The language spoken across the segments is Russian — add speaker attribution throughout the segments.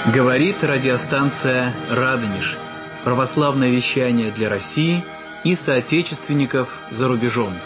Speaker 1: Говорит радиостанция «Радонеж». Православное вещание для России и соотечественников за рубежом.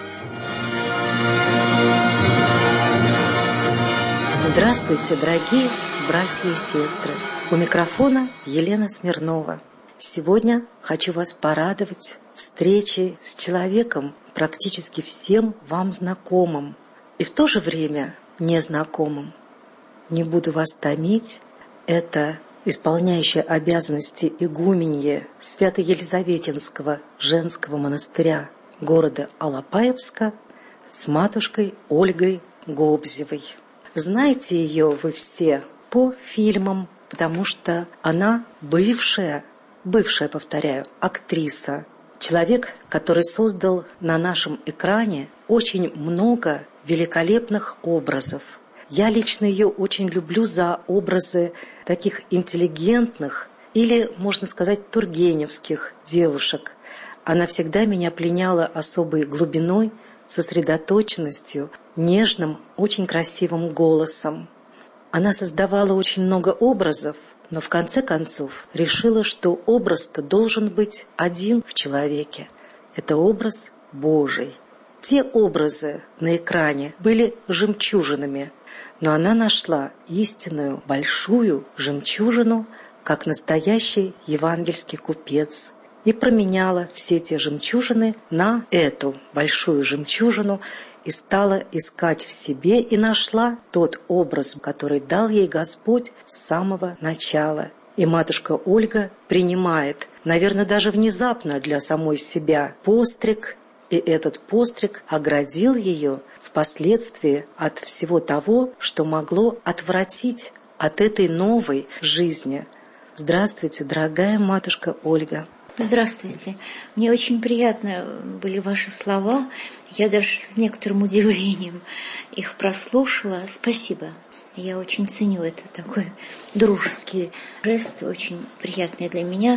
Speaker 2: Здравствуйте, дорогие братья и сестры! У микрофона Елена Смирнова. Сегодня хочу вас порадовать встречей с человеком, практически всем вам знакомым, и в то же время незнакомым. Не буду вас томить. Это исполняющая обязанности игуменья Свято-Елизаветинского женского монастыря города Алапаевска с матушкой Ольгой Гобзевой. Знаете ее вы все по фильмам, потому что она бывшая, повторяю, актриса. Человек, который создал на нашем экране очень много великолепных образов. Я лично ее очень люблю за образы таких интеллигентных или, можно сказать, тургеневских девушек. Она всегда меня пленяла особой глубиной, сосредоточенностью, нежным, очень красивым голосом. Она создавала очень много образов, но в конце концов решила, что образ-то должен быть один в человеке. Это образ Божий. Те образы на экране были жемчужинами, но она нашла истинную большую жемчужину, как настоящий евангельский купец, и променяла все те жемчужины на эту большую жемчужину и стала искать в себе и нашла тот образ, который дал ей Господь с самого начала. И матушка Ольга принимает, наверное, даже внезапно для самой себя, постриг, и этот постриг оградил ее впоследствии от всего того, что могло отвратить от этой новой жизни. Здравствуйте, дорогая матушка Ольга.
Speaker 3: Здравствуйте. Мне очень приятны были ваши слова. Я даже с некоторым удивлением их прослушала. Спасибо. Я очень ценю это, такой дружеский жест, очень приятный для меня.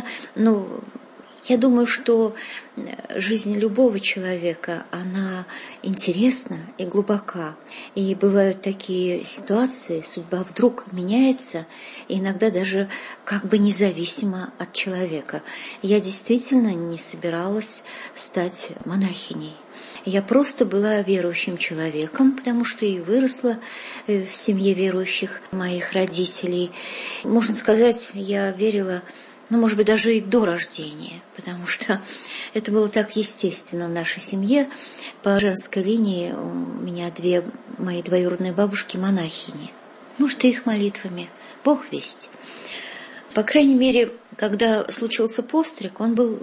Speaker 3: Я думаю, что жизнь любого человека, она интересна и глубока. И бывают такие ситуации, судьба вдруг меняется, и иногда даже как бы независимо от человека. Я действительно не собиралась стать монахиней. Я просто была верующим человеком, потому что и выросла в семье верующих моих родителей. Можно сказать, я верила, может быть, даже и до рождения, потому что это было так естественно в нашей семье. По женской линии у меня две мои двоюродные бабушки монахини. Может, и их молитвами, Бог весть. По крайней мере, когда случился постриг, он был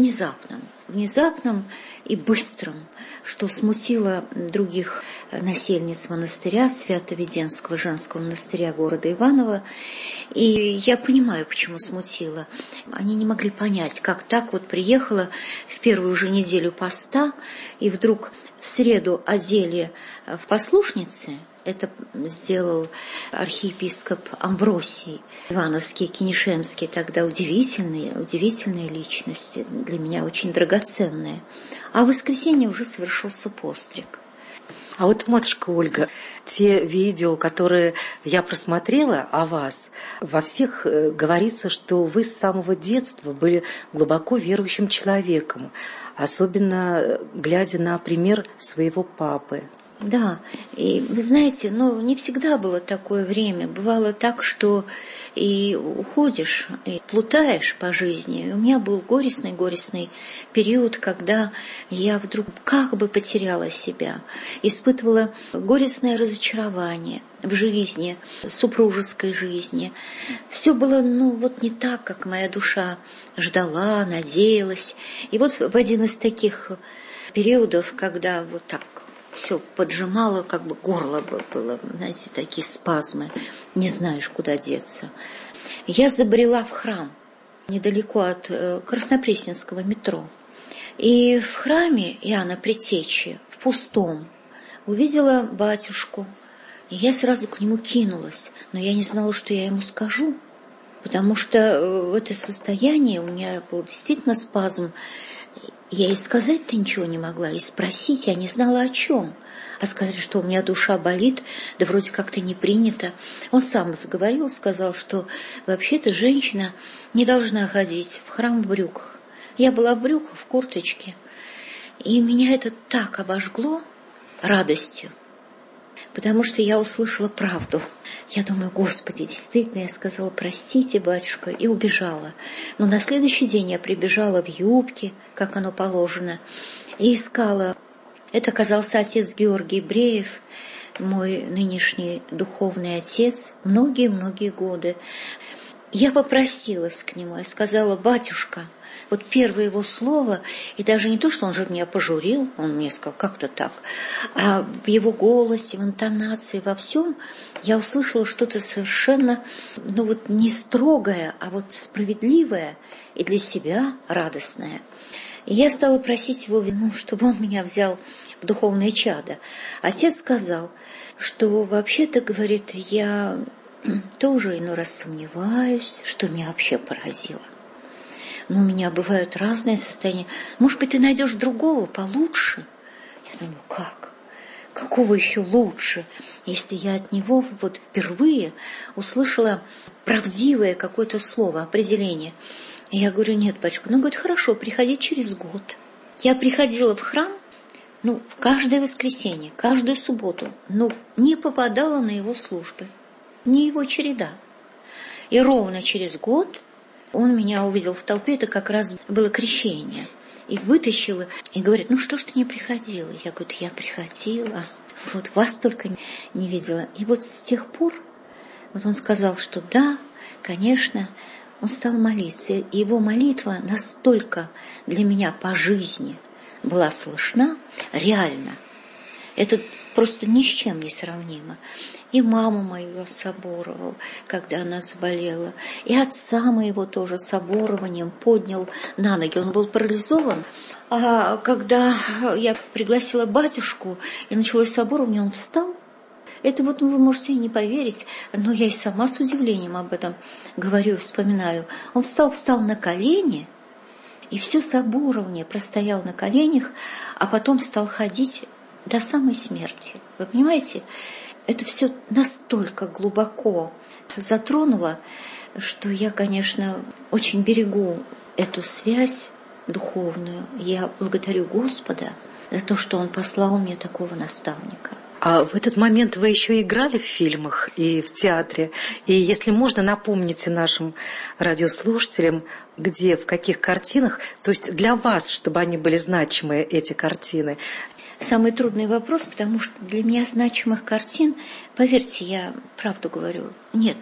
Speaker 3: внезапным и быстрым, что смутило других насельниц монастыря, Свято-Веденского женского монастыря города Иваново. И я понимаю, почему смутило. Они не могли понять, как так вот приехала в первую же неделю поста, и вдруг в среду одели в послушницы. Это сделал архиепископ Амвросий Ивановский, Кинешемский, тогда удивительные личности, для меня очень драгоценные. А в воскресенье уже совершился постриг.
Speaker 2: А вот, матушка Ольга, те видео, которые я просмотрела о вас, во всех говорится, что вы с самого детства были глубоко верующим человеком, особенно глядя на пример своего папы.
Speaker 3: Да, и вы знаете, не всегда было такое время. Бывало так, что и уходишь, и плутаешь по жизни. И у меня был горестный период, когда я вдруг как бы потеряла себя, испытывала горестное разочарование в жизни, супружеской жизни. Все было, не так, как моя душа ждала, надеялась. И вот в один из таких периодов, когда вот так все поджимало, как бы горло было, знаете, такие спазмы, не знаешь, куда деться. Я забрела в храм, недалеко от Краснопресненского метро. И в храме Иоанна Предтечи, в пустом, увидела батюшку. И я сразу к нему кинулась, но я не знала, что я ему скажу, потому что в это состояние у меня был действительно спазм. Я и сказать-то ничего не могла, и спросить я не знала о чем. А сказали, что у меня душа болит, да вроде как-то не принято. Он сам заговорил, сказал, что вообще-то женщина не должна ходить в храм в брюках. Я была в брюках, в курточке, и меня это так обожгло радостью, потому что я услышала правду. Я думаю, Господи, действительно, я сказала, простите, батюшка, и убежала. Но на следующий день я прибежала в юбке, как оно положено, и искала. Это оказался отец Георгий Бреев, мой нынешний духовный отец, многие-многие годы. Я попросилась к нему, я сказала, батюшка, вот первое его слово, и даже не то, что он же меня пожурил, он мне сказал, как-то так, а в его голосе, в интонации, во всем я услышала что-то совершенно, не строгое, а вот справедливое и для себя радостное. И я стала просить его, чтобы он меня взял в духовное чадо. Отец сказал, что вообще-то, говорит, я тоже иной раз сомневаюсь, что меня вообще поразило. Но у меня бывают разные состояния. Может быть, ты найдешь другого получше? Я думаю, как? Какого еще лучше, если я от него вот впервые услышала правдивое какое-то слово, определение. И я говорю, нет, батюшка, говорит, хорошо, приходи через год. Я приходила в храм, в каждое воскресенье, каждую субботу, но не попадала на его службы, не его череда. И ровно через год он меня увидел в толпе, это как раз было крещение. И вытащила, и говорит, что ж ты не приходила? Я говорю, я приходила, вас только не видела. И вот с тех пор, он сказал, что да, конечно, он стал молиться. И его молитва настолько для меня по жизни была слышна, реально. Это просто ни с чем не сравнимо. И маму мою соборовал, когда она заболела. И отца моего тоже соборованием поднял на ноги. Он был парализован. А когда я пригласила батюшку, и началось соборование, он встал. Это вы можете и не поверить, но я и сама с удивлением об этом говорю, вспоминаю. Он встал на колени, и все соборование простоял на коленях, а потом стал ходить до самой смерти. Вы понимаете? Это все настолько глубоко затронуло, что я, конечно, очень берегу эту связь духовную. Я благодарю Господа за то, что Он послал мне такого наставника.
Speaker 2: А в этот момент вы еще играли в фильмах и в театре. И если можно, напомните нашим радиослушателям, где, в каких картинах, то есть для вас, чтобы они были значимые, эти картины.
Speaker 3: Самый трудный вопрос, потому что для меня значимых картин, поверьте, я правду говорю, нет.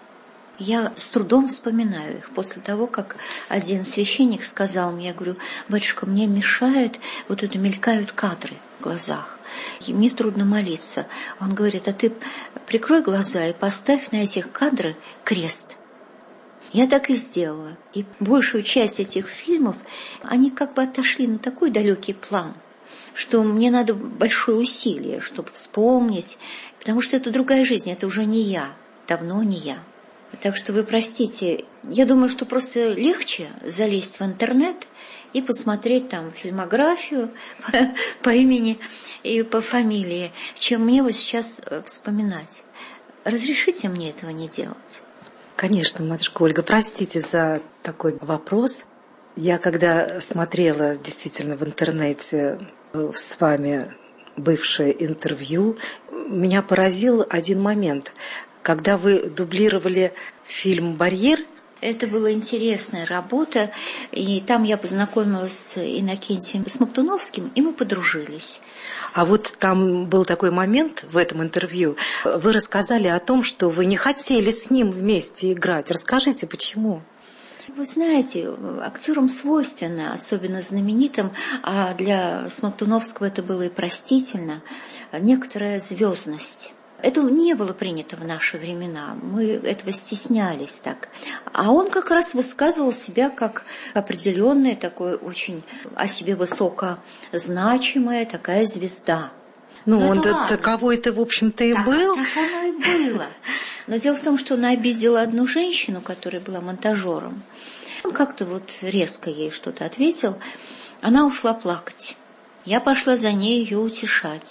Speaker 3: Я с трудом вспоминаю их после того, как один священник сказал мне, я говорю, батюшка, мне мешает, это мелькают кадры в глазах, и мне трудно молиться. Он говорит, а ты прикрой глаза и поставь на этих кадрах крест. Я так и сделала. И большую часть этих фильмов, они отошли на такой далекий план, что мне надо большое усилие, чтобы вспомнить, потому что это другая жизнь, это уже не я, давно не я. Так что вы простите, я думаю, что просто легче залезть в интернет и посмотреть там фильмографию по имени и по фамилии, чем мне сейчас вспоминать. Разрешите мне этого не делать?
Speaker 2: Конечно, матушка Ольга, простите за такой вопрос. Я когда смотрела действительно в интернете с вами бывшее интервью, меня поразил один момент. Когда вы дублировали фильм «Барьер»,
Speaker 3: это была интересная работа, и там я познакомилась с Иннокентием Смоктуновским, и мы подружились.
Speaker 2: А там был такой момент в этом интервью, вы рассказали о том, что вы не хотели с ним вместе играть. Расскажите, почему?
Speaker 3: Вы знаете, актерам свойственно, особенно знаменитым, а для Смоктуновского это было и простительно, некоторая звездность. Это не было принято в наши времена, мы этого стеснялись так. А он как раз высказывал себя как определенная, такой очень о себе высокозначимая такая звезда.
Speaker 2: Он таковой-то, в общем-то, и был.
Speaker 3: Так оно и было. Но дело в том, что он обидел одну женщину, которая была монтажером. Он как-то резко ей что-то ответил. Она ушла плакать. Я пошла за ней ее утешать.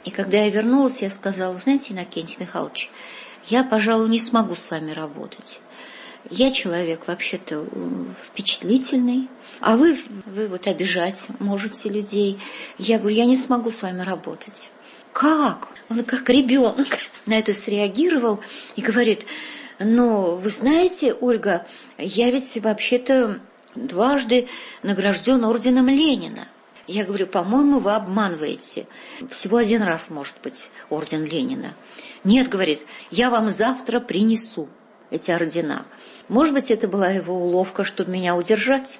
Speaker 3: И когда я вернулась, я сказала: знаете, Иннокентий Михайлович, я, пожалуй, не смогу с вами работать. Я человек вообще-то впечатлительный, а вы вот обижать можете людей. Я говорю: я не смогу с вами работать. Как? Он как ребенок на это среагировал и говорит: ну, вы знаете, Ольга, я ведь вообще-то дважды награжден орденом Ленина. Я говорю: по-моему, вы обманываете. Всего один раз может быть орден Ленина. Нет, говорит, я вам завтра принесу эти ордена. Может быть, это была его уловка, чтобы меня удержать.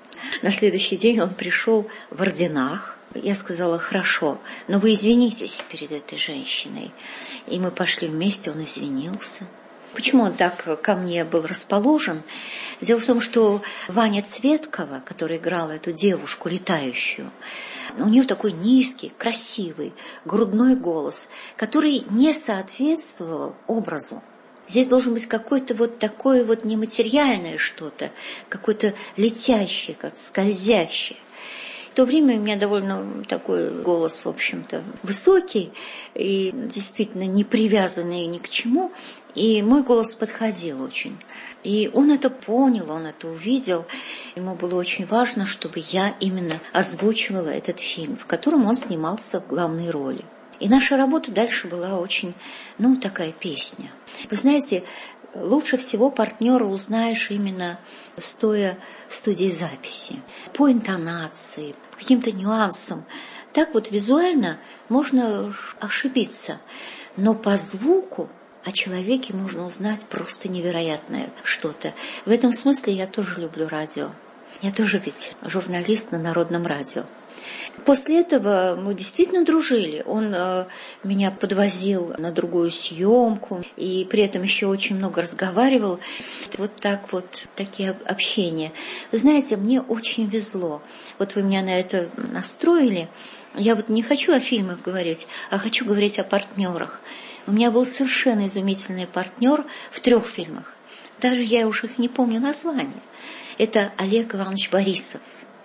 Speaker 3: На следующий день он пришел в орденах. Я сказала: хорошо, но вы извинитесь перед этой женщиной. И мы пошли вместе, он извинился. Почему он так ко мне был расположен? Дело в том, что Ваня Цветкова, которая играла эту девушку летающую, у нее такой низкий, красивый, грудной голос, который не соответствовал образу. Здесь должен быть какой-то вот такое вот нематериальное что-то, какое-то летящее, как скользящее. В то время у меня довольно такой голос, в общем-то, высокий и действительно не привязанный ни к чему. И мой голос подходил очень. И он это понял, он это увидел. Ему было очень важно, чтобы я именно озвучивала этот фильм, в котором он снимался в главной роли. И наша работа дальше была очень, такая песня. Вы знаете, лучше всего партнера узнаешь именно стоя в студии записи. По интонации, по каким-то нюансам. Так вот визуально можно ошибиться. Но по звуку о человеке можно узнать просто невероятное что-то. В этом смысле я тоже люблю радио. Я тоже ведь журналист на Народном радио. После этого мы действительно дружили. Он меня подвозил на другую съемку и при этом еще очень много разговаривал. Вот так вот, такие общения. Вы знаете, мне очень везло. Вот вы меня на это настроили. Я вот не хочу о фильмах говорить, а хочу говорить о партнерах. У меня был совершенно изумительный партнер в 3 фильмах. Даже я уж их не помню названия. Это Олег Иванович Борисов.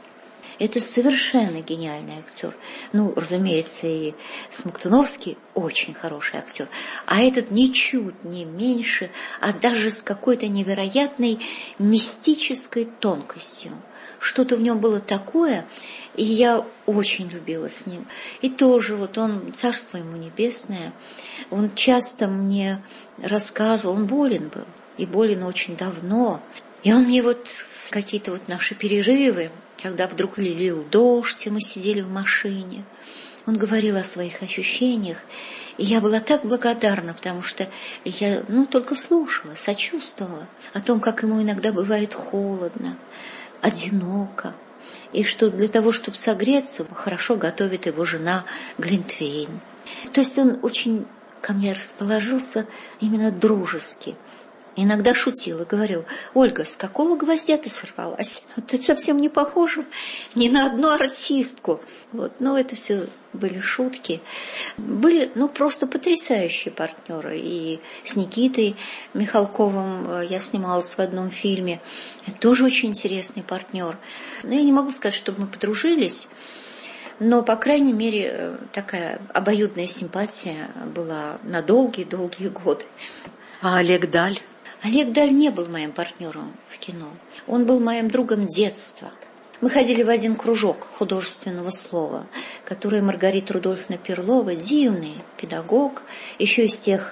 Speaker 3: Это совершенно гениальный актер. Разумеется, и Смоктуновский очень хороший актер. А этот ничуть не меньше, а даже с какой-то невероятной мистической тонкостью. Что-то в нем было такое, и я очень любила с ним. И тоже вот он, царство ему небесное, он часто мне рассказывал, он болен был, и болен очень давно. И он мне вот какие-то вот наши перерывы, когда вдруг лил дождь, и мы сидели в машине, он говорил о своих ощущениях, и я была так благодарна, потому что я, только слушала, сочувствовала о том, как ему иногда бывает холодно, одиноко, и что для того, чтобы согреться, хорошо готовит его жена глинтвейн. То есть он очень ко мне расположился именно дружески. Иногда шутил и говорил: Ольга, с какого гвоздя ты сорвалась? Ты совсем не похожа ни на одну артистку. Это все были шутки. Были, просто потрясающие партнеры. И с Никитой Михалковым я снималась в одном фильме. Это тоже очень интересный партнер. Я не могу сказать, чтобы мы подружились, но, по крайней мере, такая обоюдная симпатия была на долгие-долгие годы.
Speaker 2: А Олег Даль?
Speaker 3: Олег Даль не был моим партнером в кино. Он был моим другом детства. Мы ходили в один кружок художественного слова, который Маргарита Рудольфовна Перлова, дивный педагог, еще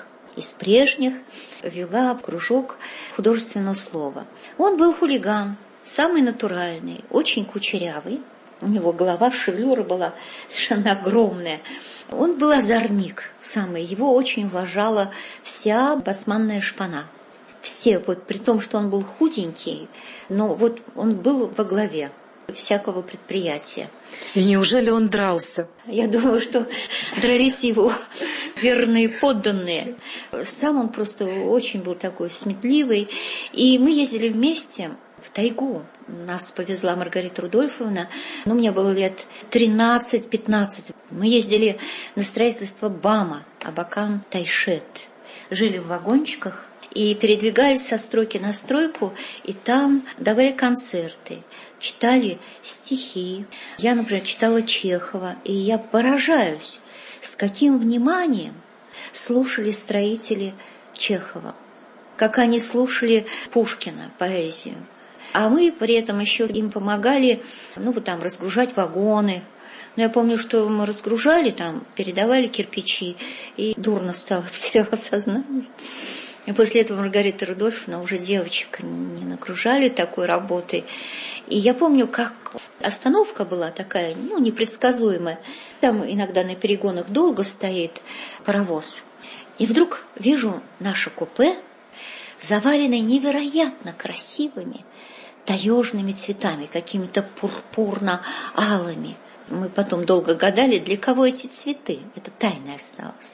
Speaker 3: из прежних, вела в кружок художественного слова. Он был хулиган, самый натуральный, очень кучерявый. У него голова, шевелюра была совершенно огромная. Он был озорник самый. Его очень уважала вся басманная шпана. Все, при том, что он был худенький, но он был во главе всякого предприятия.
Speaker 2: И неужели он дрался?
Speaker 3: Я думаю, что дрались его верные подданные. Сам он просто очень был такой сметливый. И мы ездили вместе в тайгу. Нас повезла Маргарита Рудольфовна. Мне было лет 13-15. Мы ездили на строительство БАМа, Абакан Тайшет. Жили в вагончиках и передвигались со стройки на стройку, и там давали концерты, читали стихи. Я, например, читала Чехова, и я поражаюсь, с каким вниманием слушали строители Чехова, как они слушали Пушкина, поэзию. А мы при этом еще им помогали, разгружать вагоны. Но я помню, что мы разгружали, передавали кирпичи, и дурно стало, потеряла сознание. И после этого Маргарита Рудольфовна уже девочек не нагружали такой работой. И я помню, как остановка была такая, непредсказуемая. Там иногда на перегонах долго стоит паровоз. И вдруг вижу наше купе, заваленное невероятно красивыми таежными цветами, какими-то пурпурно-алыми. Мы потом долго гадали, для кого эти цветы. Это тайна осталась.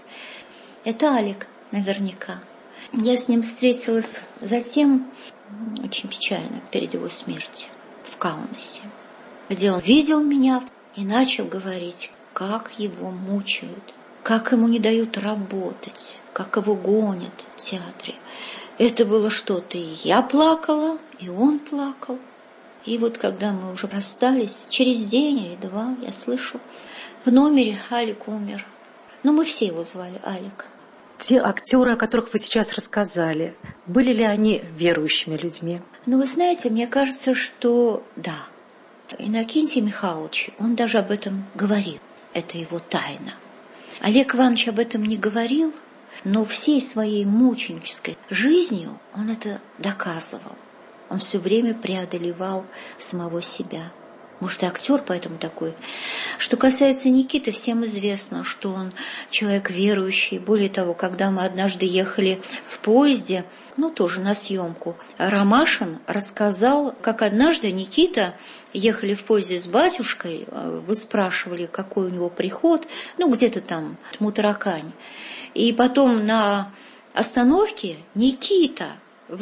Speaker 3: Это Алик, наверняка. Я с ним встретилась затем, очень печально, перед его смертью, в Каунасе, где он видел меня и начал говорить, как его мучают, как ему не дают работать, как его гонят в театре. Это было что-то, и я плакала, и он плакал. И вот когда мы уже расстались, через день или два, я слышу, в номере Алик умер. Но мы все его звали Алик.
Speaker 2: Те актеры, о которых вы сейчас рассказали, были ли они верующими людьми?
Speaker 3: Вы знаете, мне кажется, что да. Иннокентий Михайлович, он даже об этом говорил. Это его тайна. Олег Иванович об этом не говорил, но всей своей мученической жизнью он это доказывал. Он все время преодолевал самого себя. Может, и актер поэтому такой. Что касается Никиты, всем известно, что он человек верующий. Более того, когда мы однажды ехали в поезде, тоже на съемку, Ромашин рассказал, как однажды Никита, ехали в поезде с батюшкой, вы спрашивали, какой у него приход, где-то там, Тмутаракань. И потом на остановке Никита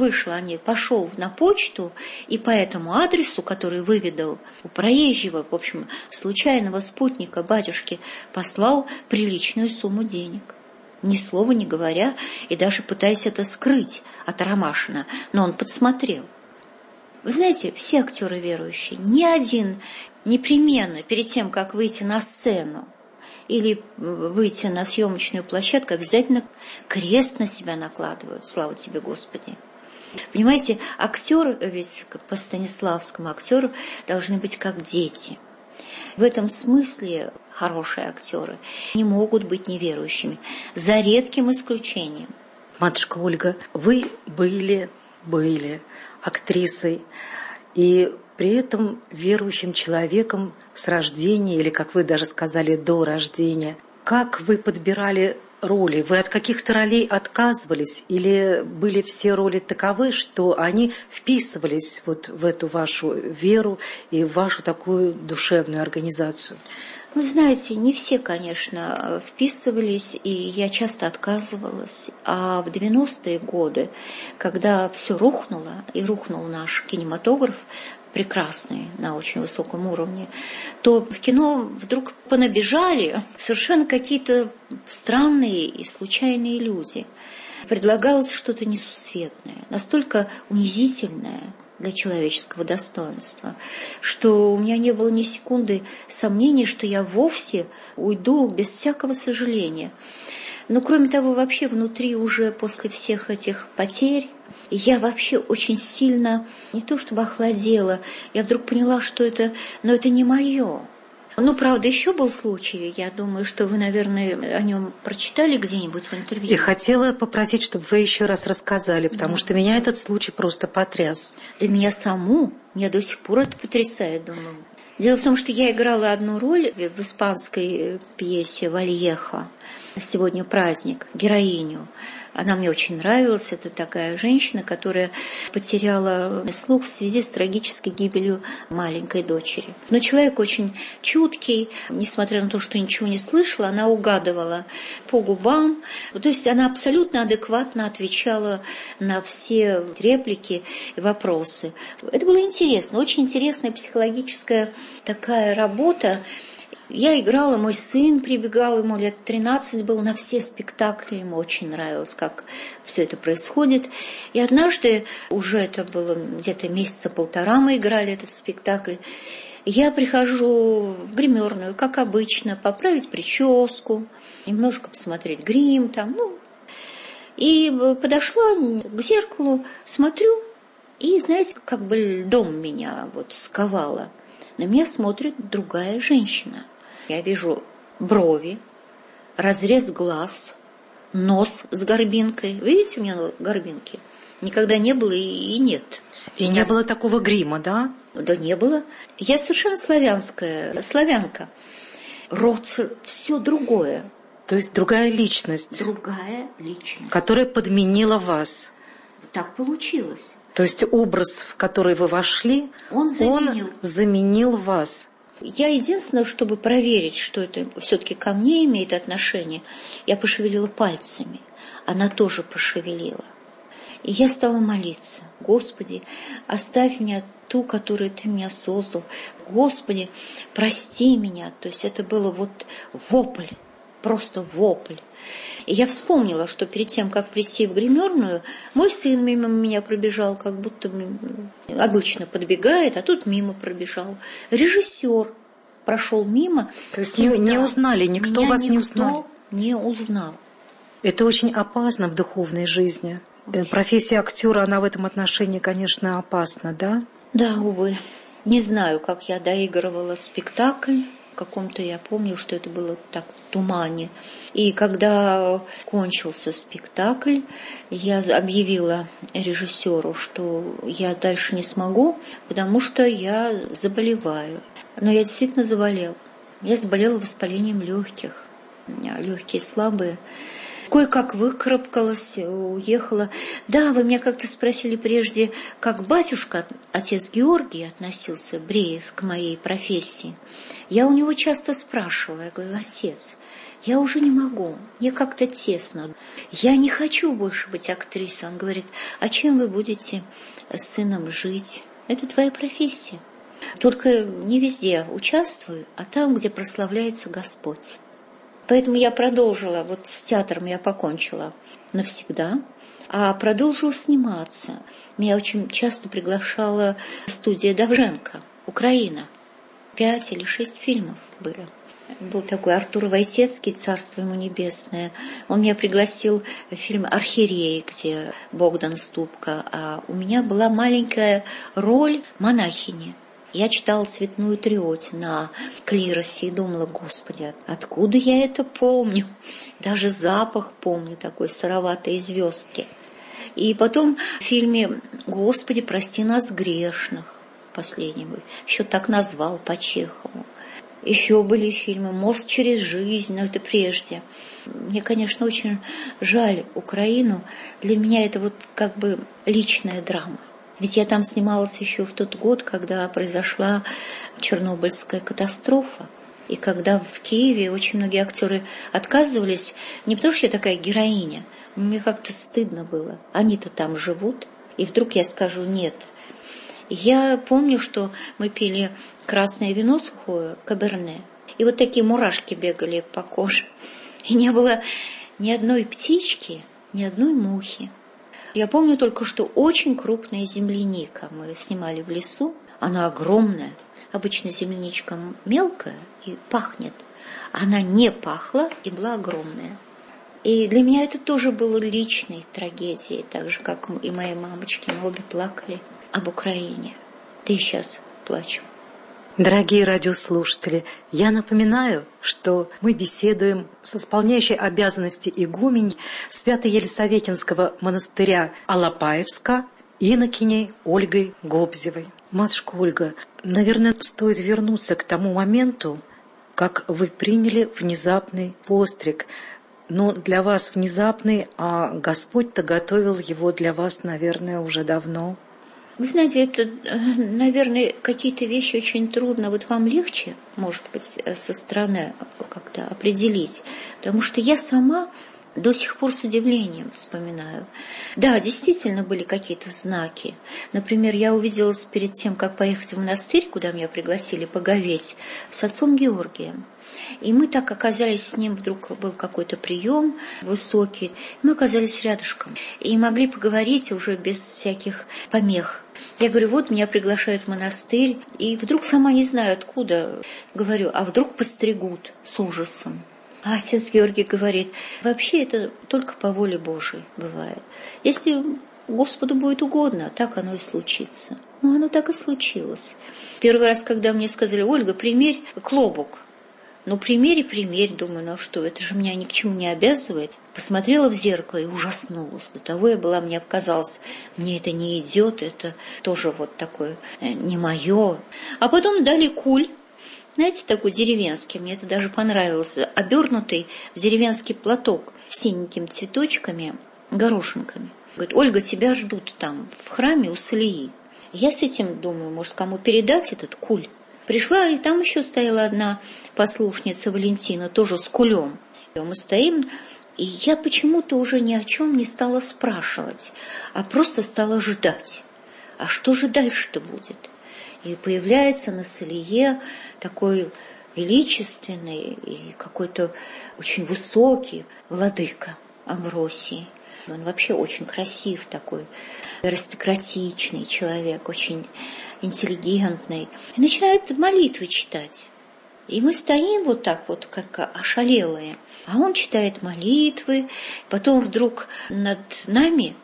Speaker 3: пошел на почту, и по этому адресу, который выведал у проезжего, в общем, случайного спутника батюшки, послал приличную сумму денег. Ни слова не говоря, и даже пытаясь это скрыть от Ромашина, но он подсмотрел. Вы знаете, все актеры верующие, ни один непременно перед тем, как выйти на сцену или выйти на съемочную площадку, обязательно крест на себя накладывают. Слава тебе, Господи! Понимаете, актер, ведь по Станиславскому актеру должны быть как дети. В этом смысле хорошие актеры не могут быть неверующими, за редким исключением.
Speaker 2: Матушка Ольга, вы были актрисой и при этом верующим человеком с рождения, или, как вы даже сказали, до рождения. Как вы подбирали роли? Вы от каких-то ролей отказывались? Или были все роли таковы, что они вписывались в эту вашу веру и в вашу такую душевную организацию?
Speaker 3: Вы знаете, не все, конечно, вписывались, и я часто отказывалась. А в 90-е годы, когда все рухнуло, и рухнул наш кинематограф, прекрасный, на очень высоком уровне, то в кино вдруг понабежали совершенно какие-то странные и случайные люди. Предлагалось что-то несусветное, настолько унизительное для человеческого достоинства, что у меня не было ни секунды сомнений, что я вовсе уйду без всякого сожаления. Но, кроме того, вообще внутри уже после всех этих потерь я вообще очень сильно, не то чтобы охладела, я вдруг поняла, что это не мое. Правда, еще был случай, я думаю, что вы, наверное, о нем прочитали где-нибудь в интервью.
Speaker 2: И хотела попросить, чтобы вы еще раз рассказали, потому что меня этот случай просто потряс.
Speaker 3: Да меня до сих пор это потрясает, думаю. Дело в том, что я играла одну роль в испанской пьесе «Вальехо». Сегодня праздник, героиню. Она мне очень нравилась. Это такая женщина, которая потеряла слух в связи с трагической гибелью маленькой дочери. Но человек очень чуткий, несмотря на то, что ничего не слышала, она угадывала по губам. То есть она абсолютно адекватно отвечала на все реплики и вопросы. Это было интересно, очень интересная психологическая такая работа. Я играла, мой сын прибегал, ему лет 13 было, на все спектакли, ему очень нравилось, как все это происходит. И однажды, уже это было где-то месяца полтора, мы играли этот спектакль, Я прихожу в гримерную, как обычно, поправить прическу, немножко посмотреть грим там, И подошла к зеркалу, смотрю, и, знаете, как бы льдом меня вот сковало. На меня смотрит другая женщина. Я вижу брови, разрез глаз, нос с горбинкой. Вы видите у меня горбинки? Никогда не было и нет.
Speaker 2: И не было такого грима, да?
Speaker 3: Да не было. Я совершенно славянка. Рот, все другое.
Speaker 2: То есть другая личность.
Speaker 3: Другая личность.
Speaker 2: Которая подменила вас.
Speaker 3: Так получилось.
Speaker 2: То есть образ, в который вы вошли, он заменил вас.
Speaker 3: Я единственное, чтобы проверить, что это все-таки ко мне имеет отношение, я пошевелила пальцами. Она тоже пошевелила. И я стала молиться. Господи, оставь меня ту, которую Ты меня создал. Господи, прости меня. То есть это было вот вопль. Просто вопль. И я вспомнила, что перед тем, как прийти в гримерную, мой сын мимо меня пробежал, как будто обычно подбегает, а тут мимо пробежал. Режиссер прошел мимо.
Speaker 2: То есть не узнали, никто вас не узнал?
Speaker 3: Не узнал.
Speaker 2: Это очень опасно в духовной жизни. Очень. Профессия актера, она в этом отношении, конечно, опасна, да?
Speaker 3: Да, увы. Не знаю, как я доигрывала спектакль. В каком-то я помню, что это было так в тумане. И когда кончился спектакль, я объявила режиссеру, что я дальше не смогу, потому что я заболеваю. Но я действительно заболела. Я заболела воспалением легких. У меня легкие слабые. Кое-как выкарабкалась, уехала. Да, вы меня как-то спросили прежде, как батюшка, отец Георгий, относился, Бреев, к моей профессии. Я у него часто спрашивала, я говорю, отец, я уже не могу, мне как-то тесно. Я не хочу больше быть актрисой. Он говорит, а чем вы будете с сыном жить? Это твоя профессия. Только не везде участвуй, а там, где прославляется Господь. Поэтому я продолжила, вот с театром я покончила навсегда, а продолжила сниматься. Меня очень часто приглашала студия Довженко, Украина. 5 или 6 фильмов были. Был такой Артур Войтецкий, царство ему небесное. Он меня пригласил в фильм «Архиерей», где Богдан Ступка. А у меня была маленькая роль монахини. Я читала «Цветную триоть» на клиросе и думала, Господи, откуда я это помню? Даже запах помню, такой сыроватой звездки. И потом в фильме «Господи, прости нас грешных», последнего, еще так назвал по Чехову. Еще были фильмы «Мост через жизнь», но это прежде. Мне, конечно, очень жаль Украину. Для меня это вот как бы личная драма. Ведь я там снималась еще в тот год, когда произошла Чернобыльская катастрофа. И когда в Киеве очень многие актеры отказывались, не потому что я такая героиня, мне как-то стыдно было. Они-то там живут, и вдруг я скажу «нет». Я помню, что мы пили красное вино сухое, каберне, и вот такие мурашки бегали по коже. И не было ни одной птички, ни одной мухи. Я помню только, что очень крупная земляника. Мы снимали в лесу, она огромная. Обычно земляничка мелкая и пахнет. Она не пахла и была огромная. И для меня это тоже было личной трагедией, так же, как и моей мамочки. Мы обе плакали об Украине. Да и сейчас плачу.
Speaker 2: Дорогие радиослушатели, я напоминаю, что мы беседуем с исполняющей обязанности игуменей Свято-Елисаветинского монастыря Алапаевска инокиней Ольгой Гобзевой. Матушка Ольга, наверное, стоит вернуться к тому моменту, как вы приняли внезапный постриг. Но для вас внезапный, а Господь-то готовил его для вас, наверное, уже давно.
Speaker 3: Вы знаете, это, наверное, какие-то вещи очень трудно. Вот вам легче, может быть, со стороны как-то определить. Потому что я сама до сих пор с удивлением вспоминаю. Да, действительно были какие-то знаки. Например, я увиделась перед тем, как поехать в монастырь, куда меня пригласили поговеть, с отцом Георгием. И мы так оказались с ним, вдруг был какой-то прием высокий, мы оказались рядышком и могли поговорить уже без всяких помех. Я говорю, вот меня приглашают в монастырь, и вдруг сама не знаю откуда, говорю, а вдруг постригут с ужасом. А отец Георгий говорит, вообще это только по воле Божией бывает. Если Господу будет угодно, так оно и случится. Ну, оно так и случилось. Первый раз, когда мне сказали, Ольга, примерь клобук. Ну, примерь, думаю, ну что, это же меня ни к чему не обязывает. Посмотрела в зеркало и ужаснулась. До того я была, мне показалось, мне это не идет, это тоже вот такое не мое. А потом дали куль. Знаете, такой деревенский, мне это даже понравилось, обернутый в деревенский платок с синенькими цветочками, горошинками. Говорит, Ольга, тебя ждут там, в храме у Салии. Я с этим думаю, может, кому передать этот куль. Пришла, и там еще стояла одна послушница Валентина, тоже с кулем. И мы стоим, и я почему-то уже ни о чем не стала спрашивать, а просто стала ждать. А что же дальше-то будет? И появляется на Салие такой величественный и какой-то очень высокий владыка Амвросий. Он вообще очень красив такой, аристократичный человек, очень интеллигентный. И начинает молитвы читать. И мы стоим вот так вот, как ошалелые. А он читает молитвы. Потом вдруг над нами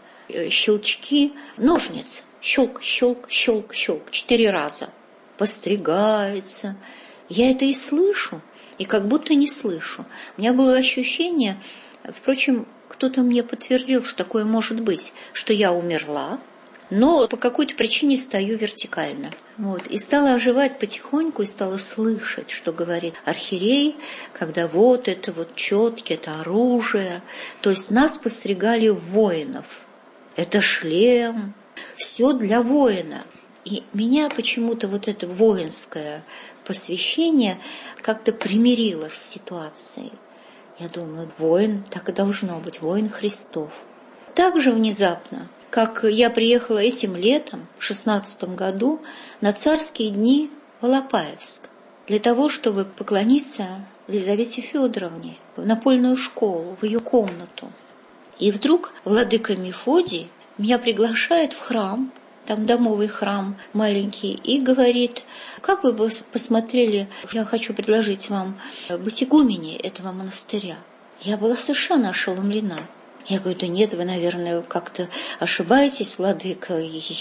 Speaker 3: щелчки ножниц. Щелк, щелк, щелк, щелк. 4 раза. Постригается. Я это и слышу, и как будто не слышу. У меня было ощущение, впрочем, кто-то мне подтвердил, что такое может быть, что я умерла, но по какой-то причине стою вертикально. Вот. И стала оживать потихоньку, и стала слышать, что говорит архиерей, когда вот это вот четки, это оружие. То есть нас постригали в воинов. Это шлем. Все для воина. И меня почему-то вот это воинское посвящение как-то примирило с ситуацией. Я думаю, воин, так и должно быть, воин Христов. Так же внезапно, как я приехала этим летом, в 16 году, на царские дни в Алапаевск, для того, чтобы поклониться Елизавете Федоровне в напольную школу, в ее комнату. И вдруг владыка Мефодий меня приглашает в храм, там домовый храм маленький, и говорит, как вы бы посмотрели, я хочу предложить вам быть игуменей этого монастыря. Я была совершенно ошеломлена. Я говорю, да нет, вы, наверное, как-то ошибаетесь, владыка.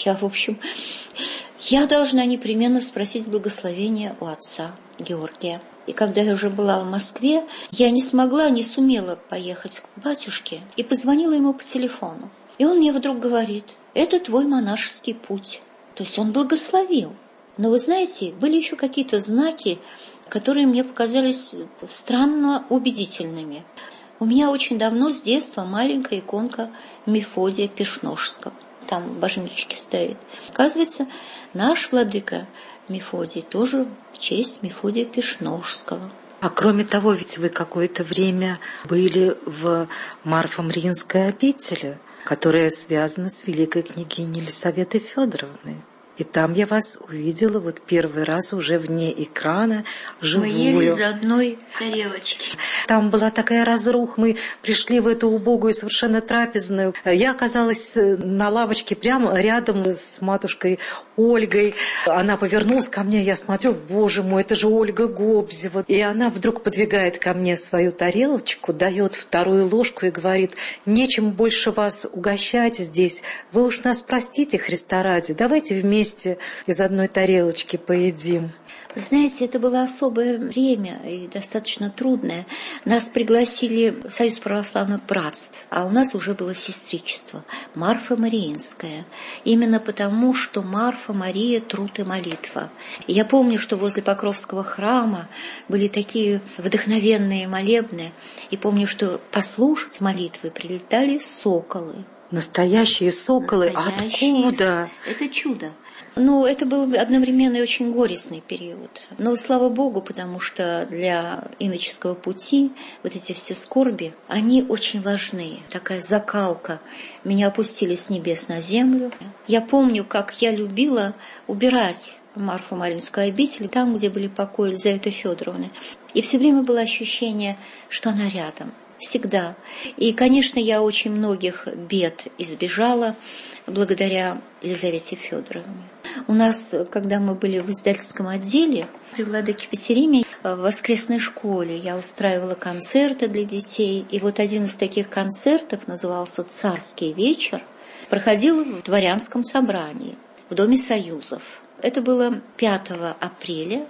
Speaker 3: Я должна непременно спросить благословения у отца Георгия. И когда я уже была в Москве, я не сумела поехать к батюшке и позвонила ему по телефону. И он мне вдруг говорит, это твой монашеский путь. То есть он благословил. Но вы знаете, были еще какие-то знаки, которые мне показались странно убедительными. У меня очень давно, с детства, маленькая иконка Мефодия Пешножского. Там божнички стоит. Оказывается, наш владыка Мефодий тоже в честь Мефодия Пешножского.
Speaker 2: А кроме того, ведь вы какое-то время были в Марфо-Мариинской обители, которая связана с великой княгиней Елисаветой Федоровной. И там я вас увидела вот первый раз уже вне экрана, живую.
Speaker 3: Мы ели из одной тарелочки.
Speaker 2: Там была такая разруха, мы пришли в эту убогую совершенно трапезную. Я оказалась на лавочке прямо рядом с матушкой Ольгой. Она повернулась ко мне, я смотрю, боже мой, это же Ольга Гобзева. И она вдруг подвигает ко мне свою тарелочку, дает вторую ложку и говорит, нечем больше вас угощать здесь. Вы уж нас простите, Христа ради, давайте вместе из одной тарелочки поедим.
Speaker 3: Вы знаете, это было особое время и достаточно трудное. Нас пригласили в Союз православных братств, а у нас уже было сестричество, Марфа-Мариинское. Именно потому, что Марфа, Мария, труд и молитва. И я помню, что возле Покровского храма были такие вдохновенные молебны. И помню, что послушать молитвы прилетали соколы.
Speaker 2: Настоящие соколы? Откуда?
Speaker 3: Это чудо. Ну, это был одновременно и очень горестный период. Но слава Богу, потому что для иноческого пути вот эти все скорби, они очень важны. Такая закалка. Меня опустили с небес на землю. Я помню, как я любила убирать Марфу-Маринскую обитель, там, где были покои Елизаветы Федоровны. И все время было ощущение, что она рядом. Всегда. И, конечно, я очень многих бед избежала благодаря Елизавете Федоровне. У нас, когда мы были в издательском отделе при владыке Петериме, в воскресной школе я устраивала концерты для детей. И вот один из таких концертов назывался «Царский вечер», проходил в дворянском собрании в Доме Союзов. Это было 5 апреля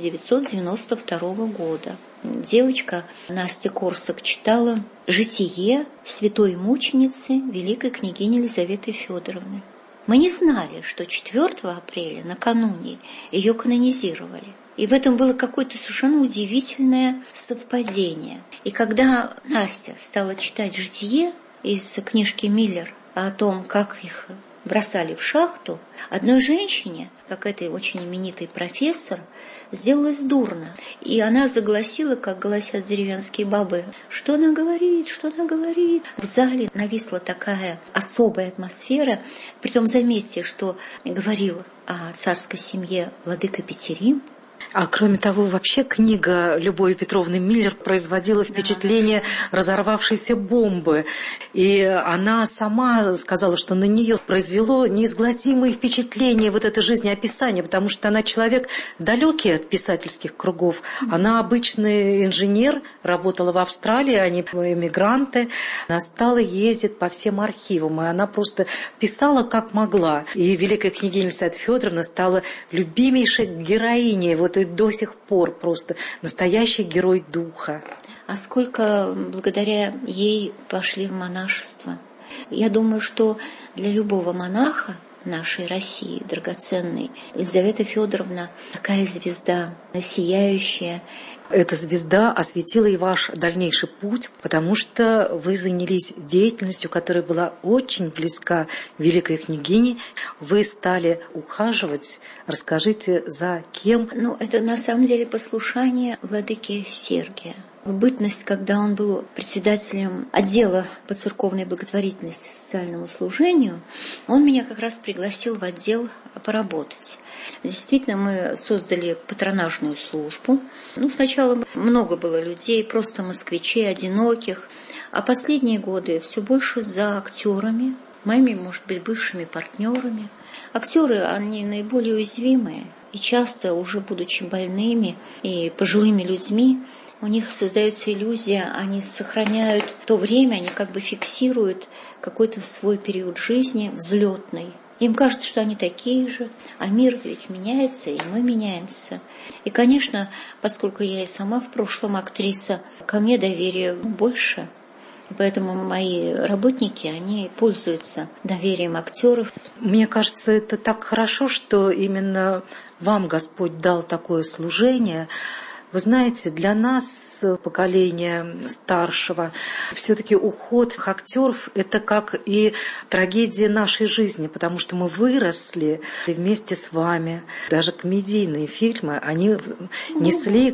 Speaker 3: 1992 года. Девочка Настя Корсак читала «Житие святой мученицы великой княгини Елизаветы Федоровны». Мы не знали, что 4 апреля, накануне, ее канонизировали. И в этом было какое-то совершенно удивительное совпадение. И когда Настя стала читать «Житие» из книжки Миллер о том, как их бросали в шахту, одной женщине, как этой очень именитый профессор, сделалось дурно. И она загласила, как гласят деревенские бабы. Что она говорит, что она говорит? В зале нависла такая особая атмосфера. Притом заметьте, что говорил о царской семье владыка Петерим.
Speaker 2: А кроме того, вообще книга Любови Петровны Миллер производила впечатление разорвавшейся бомбы. И она сама сказала, что на нее произвело неизгладимое впечатление вот это жизнеописание, потому что она человек далекий от писательских кругов. Она обычный инженер, работала в Австралии, они эмигранты. Она стала ездить по всем архивам, и она просто писала как могла. И великая княгиня Елизавета Федоровна стала любимейшей героиней, вот и до сих пор просто настоящий герой духа.
Speaker 3: А сколько благодаря ей пошли в монашество. Я думаю, что для любого монаха нашей России, драгоценной, Елизавета Федоровна такая звезда, сияющая.
Speaker 2: Эта звезда осветила и ваш дальнейший путь, потому что вы занялись деятельностью, которая была очень близка великой княгине. Вы стали ухаживать. Расскажите, за кем?
Speaker 3: Ну, это на самом деле послушание владыки Сергия. В бытность, когда он был председателем отдела по церковной благотворительности и социальному служению, он меня как раз пригласил в отдел поработать. Действительно, мы создали патронажную службу. Сначала много было людей, просто москвичей, одиноких. А последние годы все больше за актерами, моими, может быть, бывшими партнерами. Актеры, они наиболее уязвимые. И часто, уже будучи больными и пожилыми людьми, у них создается иллюзия, они сохраняют то время, они как бы фиксируют какой-то свой период жизни взлетный. Им кажется, что они такие же, а мир ведь меняется, и мы меняемся. И, конечно, поскольку я и сама в прошлом актриса, ко мне доверия больше. Поэтому мои работники, они пользуются доверием актеров.
Speaker 2: Мне кажется, это так хорошо, что именно вам Господь дал такое служение. Вы знаете, для нас, поколения старшего, все-таки уход актеров – это как и трагедия нашей жизни, потому что мы выросли вместе с вами. Даже комедийные фильмы, они несли,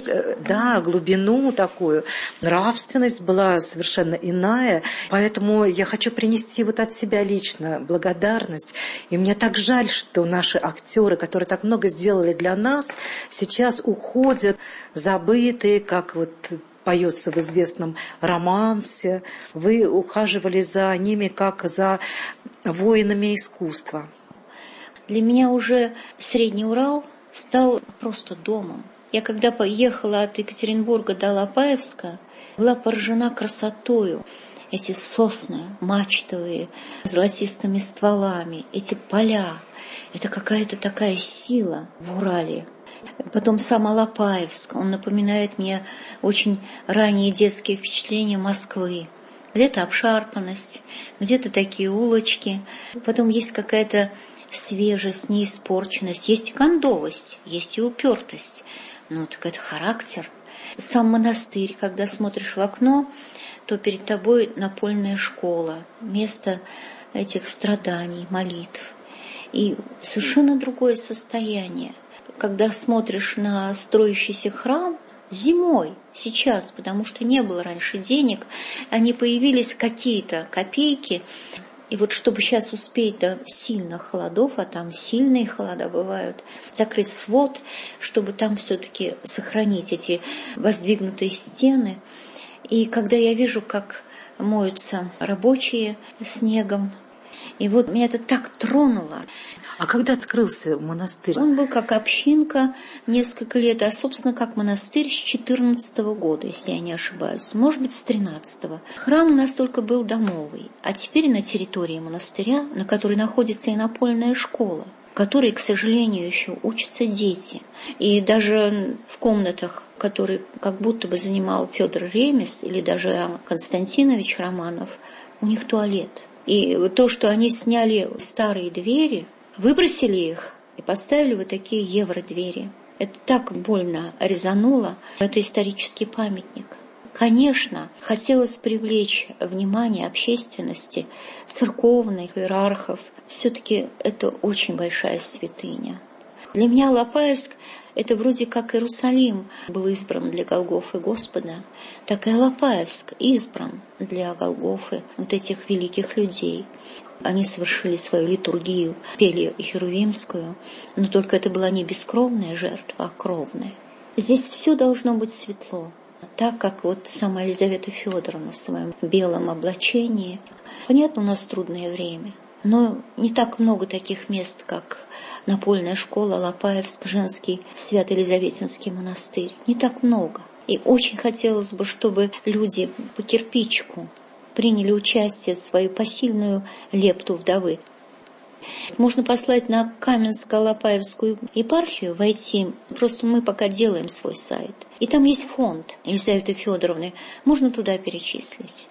Speaker 2: глубину такую, нравственность была совершенно иная. Поэтому я хочу принести вот от себя лично благодарность. И мне так жаль, что наши актеры, которые так много сделали для нас, сейчас уходят забытые, как вот поется в известном романсе. Вы ухаживали за ними, как за воинами искусства.
Speaker 3: Для меня уже Средний Урал стал просто домом. Я когда поехала от Екатеринбурга до Алапаевска, была поражена красотою. Эти сосны мачтовые, с золотистыми стволами, эти поля. Это какая-то такая сила в Урале. Потом сам Алапаевск, он напоминает мне очень ранние детские впечатления Москвы. Где-то обшарпанность, где-то такие улочки. Потом есть какая-то свежесть, неиспорченность, есть и кондовость, есть и упертость. Так это характер. Сам монастырь, когда смотришь в окно, то перед тобой напольная школа, место этих страданий, молитв. И совершенно другое состояние. Когда смотришь на строящийся храм зимой, сейчас, потому что не было раньше денег, они появились какие-то копейки. И вот чтобы сейчас успеть до сильных холодов, а там сильные холода бывают, закрыть свод, чтобы там все-таки сохранить эти воздвигнутые стены. И когда я вижу, как моются рабочие снегом, и вот меня это так тронуло.
Speaker 2: А когда открылся монастырь?
Speaker 3: Он был как общинка несколько лет, а, собственно, как монастырь с 14 года, если я не ошибаюсь. Может быть, с 13-го. Храм у нас только был домовый. А теперь на территории монастыря, на которой находится и напольная школа, в которой, к сожалению, еще учатся дети. И даже в комнатах, которые как будто бы занимал Федор Ремес или даже Иоанн Константинович Романов, у них туалет. И то, что они сняли старые двери, выбросили их и поставили вот такие евро-двери. Это так больно резануло. Это исторический памятник. Конечно, хотелось привлечь внимание общественности, церковных иерархов. Все-таки это очень большая святыня. Для меня Алапаевск – это вроде как Иерусалим был избран для Голгофы Господа, так и Алапаевск избран для Голгофы вот этих великих людей. Они совершили свою литургию, пели херувимскую, но только это была не бескровная жертва, а кровная. Здесь все должно быть светло, так как вот сама Елизавета Федоровна в своем белом облачении. Понятно, у нас трудное время, но не так много таких мест, как напольная школа, Алапаевск, женский Свято-Елизаветинский монастырь. Не так много. И очень хотелось бы, чтобы люди по кирпичику приняли участие, свою посильную лепту вдовы. Можно послать на Каменско-Алапаевскую епархию, войти. Просто мы пока делаем свой сайт. И там есть фонд Елизаветы Федоровны. Можно туда перечислить.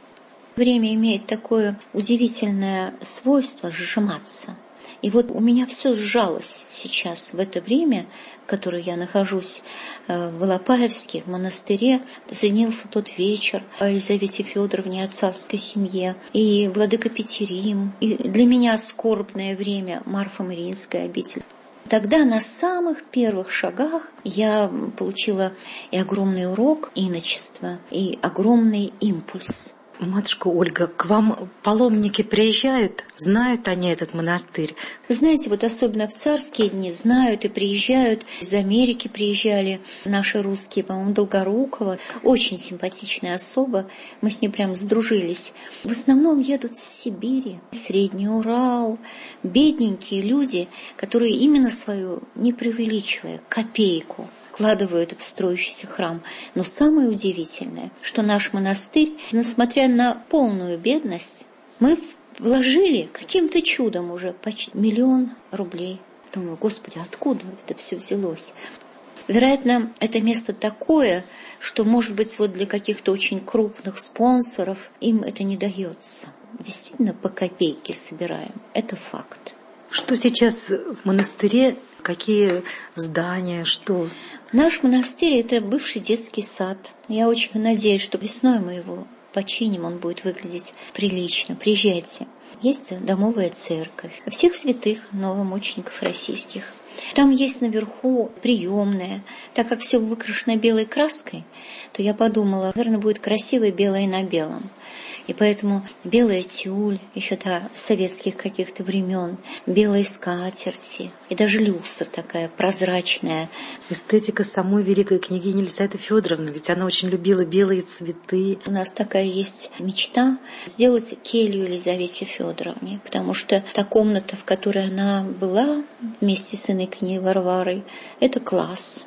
Speaker 3: Время имеет такое удивительное свойство сжиматься. И вот у меня все сжалось сейчас в это время, в которое я нахожусь в Алапаевске, в монастыре. Соединился тот вечер о Елизавете Федоровне, о царской семье, и владыка Петерим, и для меня скорбное время Марфа-Мариинская обитель. Тогда на самых первых шагах я получила и огромный урок иночества, и огромный импульс.
Speaker 2: Матушка Ольга, к вам паломники приезжают? Знают они этот монастырь?
Speaker 3: Вы знаете, вот особенно в царские дни знают и приезжают. Из Америки приезжали наши русские, по-моему, Долгорукова. Очень симпатичная особа. Мы с ней прям сдружились. В основном едут с Сибири, Средний Урал. Бедненькие люди, которые именно свою, не преувеличивая, копейку вкладывают в строящийся храм. Но самое удивительное, что наш монастырь, несмотря на полную бедность, мы вложили каким-то чудом уже почти 1 миллион рублей. Думаю, Господи, откуда это все взялось? Вероятно, это место такое, что, может быть, вот для каких-то очень крупных спонсоров им это не дается. Действительно, по копейке собираем. Это факт.
Speaker 2: Что сейчас в монастыре? Какие здания, что?
Speaker 3: Наш монастырь – это бывший детский сад. Я очень надеюсь, что весной мы его починим, он будет выглядеть прилично. Приезжайте. Есть домовая церковь всех святых новомучеников российских. Там есть наверху приемная. Так как все выкрашено белой краской, то я подумала, наверное, будет красиво белое на белом. И поэтому белая тюль, еще до советских каких-то времен, белые скатерти, и даже люстра такая прозрачная.
Speaker 2: Эстетика самой великой княгини Елизаветы Федоровны, ведь она очень любила белые цветы.
Speaker 3: У нас такая есть мечта сделать келью Елизавете Федоровне, потому что та комната, в которой она была вместе с инокиней Варварой, это класс.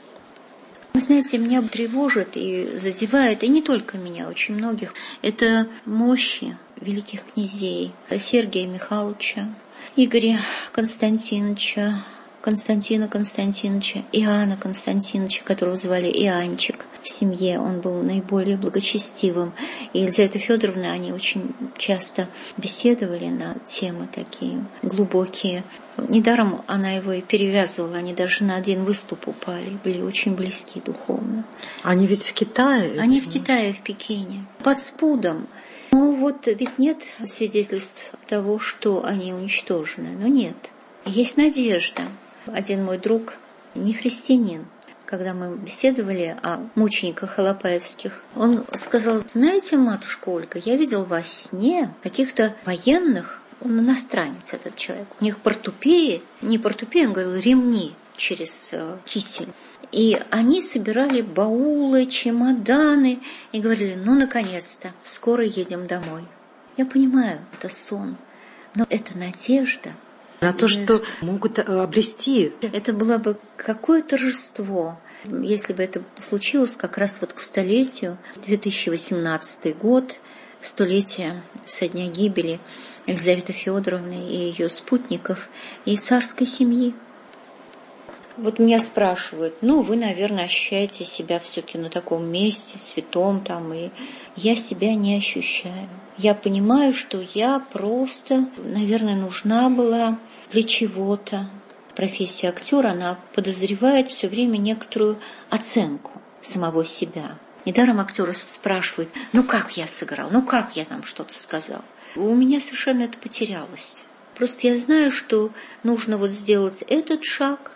Speaker 3: Вы знаете, меня тревожит и задевает, и не только меня, очень многих, это мощи великих князей Сергия Михайловича, Игоря Константиновича, Константина Константиновича, Иоанна Константиновича, которого звали Иоаннчик. В семье он был наиболее благочестивым. И Елизавета Федоровна, они очень часто беседовали на темы такие глубокие. Недаром она его и перевязывала, они даже на один выступ упали, были очень близки духовно.
Speaker 2: Они ведь в Китае?
Speaker 3: Они в Китае, в Пекине, под спудом. Ну вот ведь нет свидетельств того, что они уничтожены. Но нет. Есть надежда. Один мой друг, не христианин, когда мы беседовали о мучениках алапаевских, он сказал: знаете, матушка Ольга, я видел во сне каких-то военных, он иностранец, этот человек, у них портупеи, не портупеи, он говорил, ремни через китель. И они собирали баулы, чемоданы и говорили: ну, наконец-то, скоро едем домой. Я понимаю, это сон, но это надежда.
Speaker 2: На то, что могут обрести.
Speaker 3: Это было бы какое торжество, если бы это случилось как раз вот к столетию, 2018 год, столетие со дня гибели Елизаветы Федоровны и ее спутников и царской семьи. Вот меня спрашивают: ну, вы, наверное, ощущаете себя все-таки на таком месте, святом там, и я себя не ощущаю. Я понимаю, что я просто, наверное, нужна была для чего-то. Профессия актера, она подозревает все время некоторую оценку самого себя. Недаром актеры спрашивают: ну, как я сыграл, ну, как я там что-то сказал. У меня совершенно это потерялось. Просто я знаю, что нужно вот сделать этот шаг,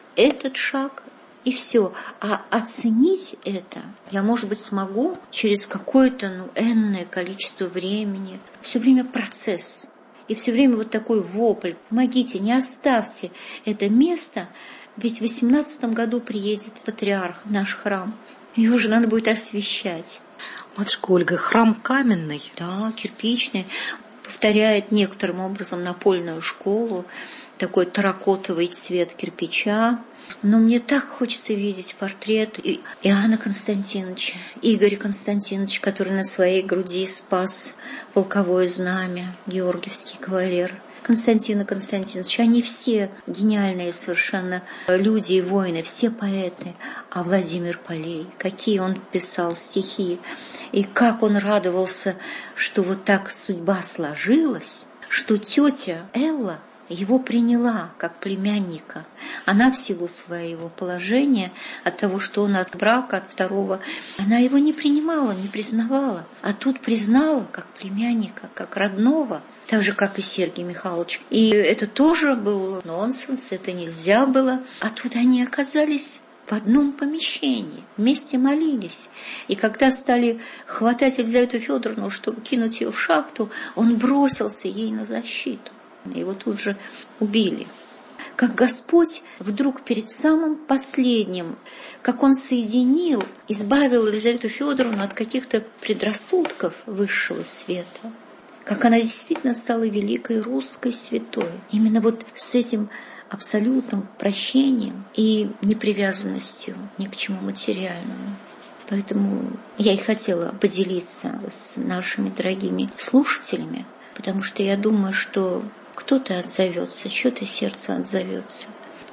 Speaker 3: и все. А оценить это я, может быть, смогу через какое-то энное количество времени. Все время процесс. И все время вот такой вопль: помогите, не оставьте это место, ведь в 2018 году приедет патриарх в наш храм. Его же надо будет освящать.
Speaker 2: Матушка Ольга, храм каменный?
Speaker 3: Да, кирпичный. Повторяет некоторым образом напольную школу. Такой терракотовый цвет кирпича. Но мне так хочется видеть портрет Иоанна Константиновича, Игоря Константиновича, который на своей груди спас полковое знамя, георгиевский кавалер. Константина Константиновича, они все гениальные совершенно люди и воины, все поэты. А Владимир Полей, какие он писал стихи, и как он радовался, что вот так судьба сложилась, что тетя Элла его приняла как племянника. Она в силу своего положения, от того, что он от брака, от второго, она его не принимала, не признавала. А тут признала как племянника, как родного, так же, как и Сергей Михайлович. И это тоже был нонсенс, это нельзя было. А тут они оказались в одном помещении, вместе молились. И когда стали хватать Елизавету Федоровну, чтобы кинуть ее в шахту, он бросился ей на защиту. Его тут же убили. Как Господь вдруг перед самым последним, как Он соединил, избавил Елизавету Федоровну от каких-то предрассудков высшего света. Как она действительно стала великой русской святой. Именно вот с этим абсолютным прощением и непривязанностью ни к чему материальному. Поэтому я и хотела поделиться с нашими дорогими слушателями, потому что я думаю, что кто-то отзовется, чье-то сердце отзовется.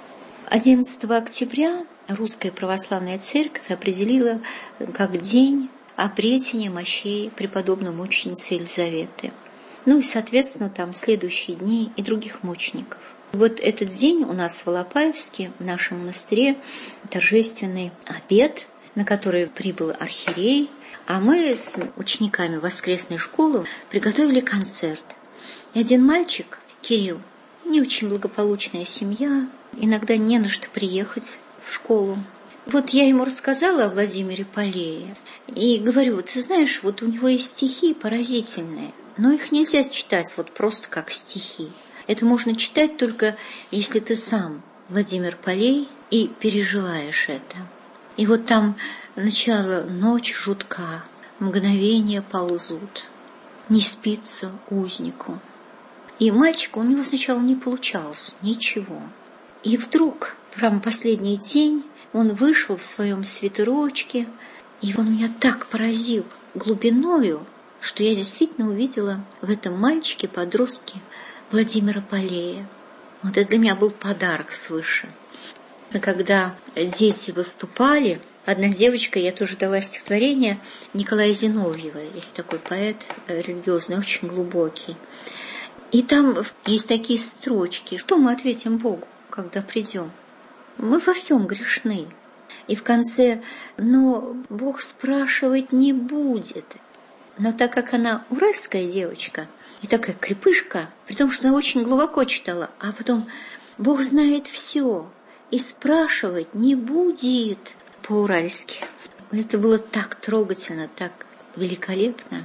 Speaker 3: 11 октября Русская Православная Церковь определила как день обретения мощей преподобной мученицы Елизаветы. Ну и, соответственно, там следующие дни и других мучеников. Вот этот день у нас в Алапаевске, в нашем монастыре, торжественный обед, на который прибыл архиерей, а мы с учениками воскресной школы приготовили концерт. И один мальчик, Кирилл, не очень благополучная семья, иногда не на что приехать в школу. Вот я ему рассказала о Владимире Полее и говорю: ты знаешь, вот у него есть стихи поразительные, но их нельзя читать вот просто как стихи. Это можно читать только если ты сам Владимир Полей и переживаешь это. И вот там начало: ночь жутка, мгновения ползут, не спится узнику. И мальчику, у него сначала не получалось ничего. И вдруг, прямо последний день, он вышел в своем свитерочке, и он меня так поразил глубиною, что я действительно увидела в этом мальчике-подростке Владимира Полея. Вот это для меня был подарок свыше. Когда дети выступали, одна девочка, я тоже дала стихотворение Николая Зиновьева, есть такой поэт религиозный, очень глубокий. И там есть такие строчки: что мы ответим Богу, когда придем? Мы во всем грешны. И в конце: но Бог спрашивать не будет. Но так как она уральская девочка и такая крепышка, при том, что она очень глубоко читала, а потом Бог знает все и спрашивать не будет по-уральски. Это было так трогательно, так великолепно.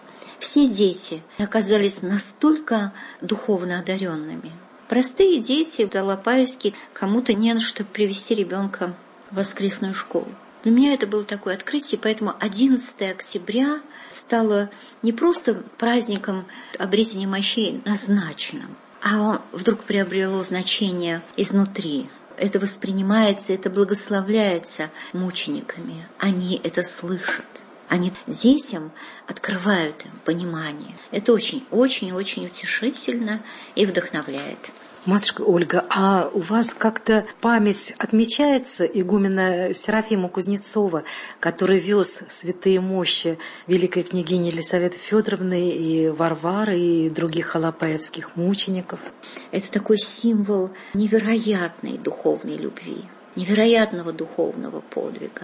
Speaker 3: Все дети оказались настолько духовно одаренными. Простые дети, алапаевские, кому-то не на что привести ребенка в воскресную школу. Для меня это было такое открытие, поэтому 11 октября стало не просто праздником обретения мощей назначенным, а он вдруг приобрело значение изнутри. Это воспринимается, это благословляется мучениками. Они это слышат. Они детям открывают им понимание. Это очень-очень-очень утешительно и вдохновляет.
Speaker 2: Матушка Ольга, а у вас как-то память отмечается игумена Серафима Кузнецова, который вез святые мощи великой княгини Елисаветы Федоровны и Варвары и других алапаевских мучеников?
Speaker 3: Это такой символ невероятной духовной любви, невероятного духовного подвига.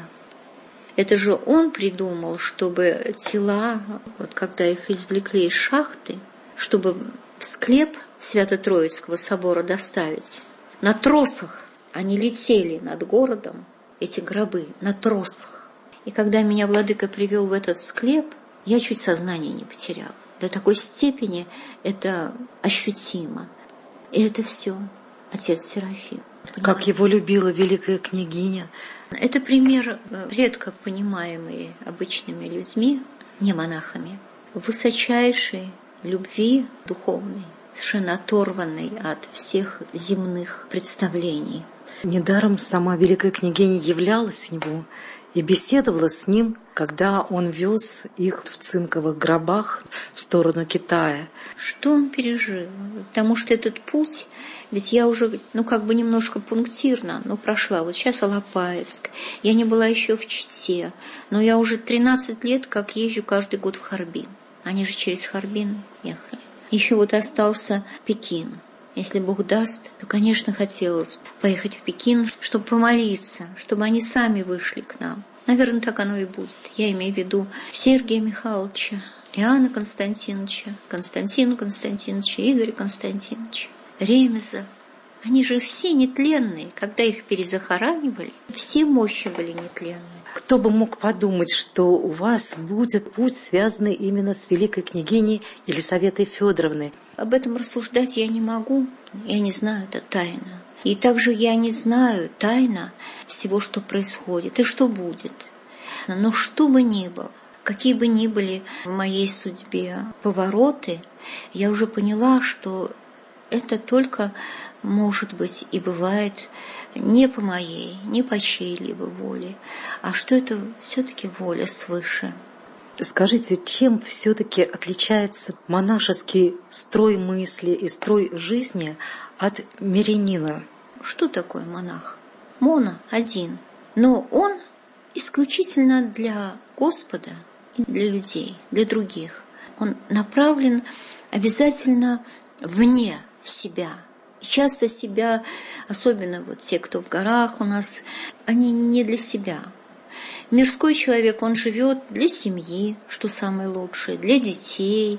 Speaker 3: Это же он придумал, чтобы тела, вот когда их извлекли из шахты, чтобы в склеп Свято-Троицкого собора доставить. На тросах они летели над городом, эти гробы, на тросах. И когда меня владыка привел в этот склеп, я чуть сознание не потеряла. До такой степени это ощутимо. И это все отец Серафим.
Speaker 2: Как его любила великая княгиня.
Speaker 3: Это пример, редко понимаемый обычными людьми, не монахами, высочайшей любви духовной, совершенно оторванной от всех земных представлений.
Speaker 2: Недаром сама великая княгиня являлась ему и беседовала с ним, когда он вез их в цинковых гробах в сторону Китая.
Speaker 3: Что он пережил? Потому что этот путь, ведь я уже, немножко пунктирно, прошла. Вот сейчас Алапаевск, я не была еще в Чите, но я уже 13 лет как езжу каждый год в Харбин. Они же через Харбин ехали. Еще вот остался Пекин. Если Бог даст, то, конечно, хотелось поехать в Пекин, чтобы помолиться, чтобы они сами вышли к нам. Наверное, так оно и будет. Я имею в виду Сергия Михайловича, Иоанна Константиновича, Константина Константиновича, Игоря Константиновича, Ремеза. Они же все нетленные. Когда их перезахоранивали, все мощи были нетленные.
Speaker 2: Кто бы мог подумать, что у вас будет путь, связанный именно с великой княгиней Елисаветой Федоровной.
Speaker 3: Об этом рассуждать я не могу. Я не знаю, это тайна. И также я не знаю тайна всего, что происходит и что будет. Но что бы ни было, какие бы ни были в моей судьбе повороты, я уже поняла, что это только может быть и бывает не по моей, не по чьей-либо воле, а что это все-таки воля свыше.
Speaker 2: Скажите, чем все-таки отличается монашеский строй мысли и строй жизни от мирянина?
Speaker 3: Что такое монах? Моно один, но он исключительно для Господа и для людей, для других. Он направлен обязательно вне себя. И часто себя, особенно вот те, кто в горах у нас, они не для себя. Мирской человек, он живет для семьи, что самое лучшее, для детей,